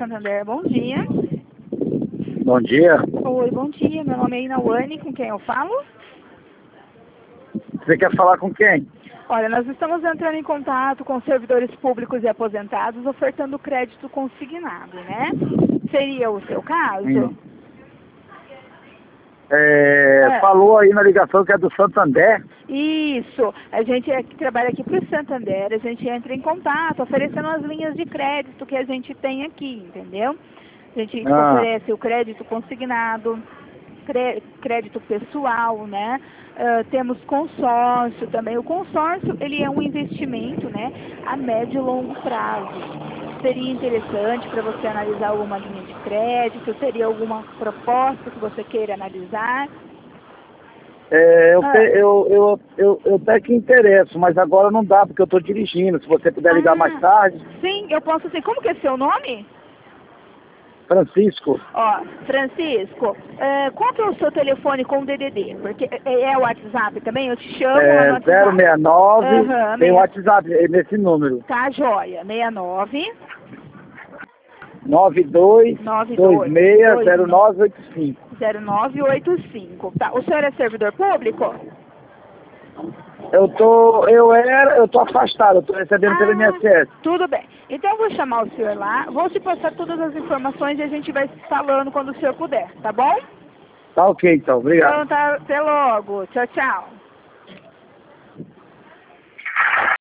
Santander, bom dia. Bom dia. Oi, bom dia. Meu nome é Inauane, com quem eu falo? Você quer falar com quem? Olha, nós estamos entrando em contato com servidores públicos e aposentados ofertando crédito consignado, né? Seria o seu caso? Falou aí na ligação que é do Santander. Isso. A gente trabalha aqui para o Santander, a gente entra em contato oferecendo as linhas de crédito que a gente tem aqui, entendeu? A gente oferece o crédito consignado, crédito pessoal, né? Temos consórcio também. O consórcio, ele é um investimento, né, a médio e longo prazo. Seria interessante para você analisar alguma linha de crédito? Teria alguma proposta que você queira analisar? Eu até que interesso, mas agora não dá porque eu estou dirigindo. Se você puder ligar mais tarde. Sim, eu posso sim. Como que é seu nome? Francisco. Ó, Francisco, qual que é o seu telefone com o DDD? Porque é o WhatsApp também? Eu te chamo lá no WhatsApp. 069, tem o WhatsApp nesse número. Tá, joia. 69 92260985. 0985. Tá. O senhor é servidor público? Eu tô afastado, eu tô recebendo pelo INSS. Tudo bem. Então eu vou chamar o senhor lá, vou te passar todas as informações e a gente vai falando quando o senhor puder, tá bom? Tá ok, então. Obrigado. Então tá, até logo. Tchau, tchau.